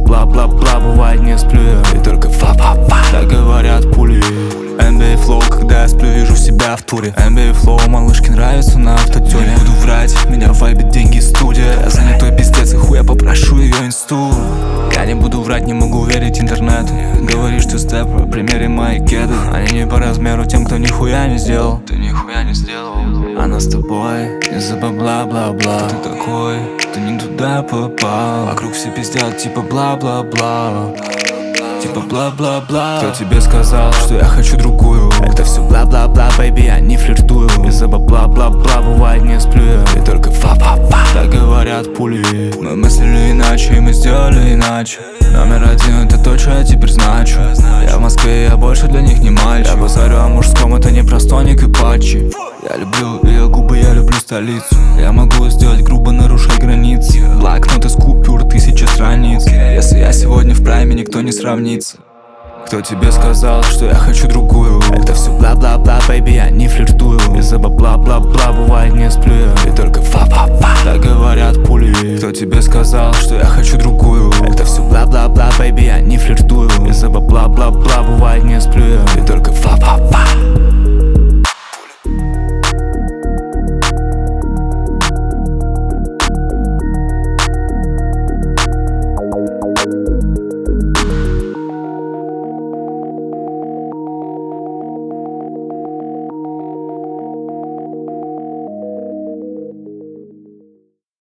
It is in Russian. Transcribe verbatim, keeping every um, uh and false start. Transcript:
бла-бла-бла, бывает не сплю я, и только фа-фа-фа. Так говорят пули. эн би эй флоу, когда я сплю, вижу себя в туре. эн би эй флоу, малышке нравится на автотюне. Не буду врать, меня вайбит деньги, студия. Я занятой пиздец, и хуй я попрошу ее инсту. Я не буду врать, не могу верить интернету. Говоришь ты степ, примери мои кеды. Они не по размеру тем, кто нихуя не сделал. Ты нихуя не сделал. Она с тобой из-за бла-бла-бла. Ты такой, ты не туда попал. Вокруг все пиздят, типа бла-бла-бла. Типа бла-бла-бла. Кто тебе сказал, что я хочу другую? Это все бла-бла-бла, бэйби, я не флиртую. Из-за бла-бла-бла, бывает не сплю я, и только фа-фа-фа. Так говорят пули. Мы мыслили иначе, и мы сделали иначе. Номер один, это то, что я теперь значу. Я в Москве, я больше для них не мальчик. Я базарю о мужском, это не простоник и патчи. Я люблю ее губы, я люблю столицу. Я могу сделать грубо, нарушать границы. Блокнот из купюр, тысяча страниц. Если я сегодня в прайме, никто не сравнится. Кто тебе сказал, что я хочу другую? Это все бла-бла-бла, бэйби, я не флиртую. Из-за бла-бла-бла, бывает не сплю я, и только фа-фа-фа. Так говорят пули. Кто тебе сказал, что я хочу другую? Это все бла-бла-бла, бэйби, я не флиртую. Из-за бла-бла-бла, бывает не сплю я, и только фа-фа-фа.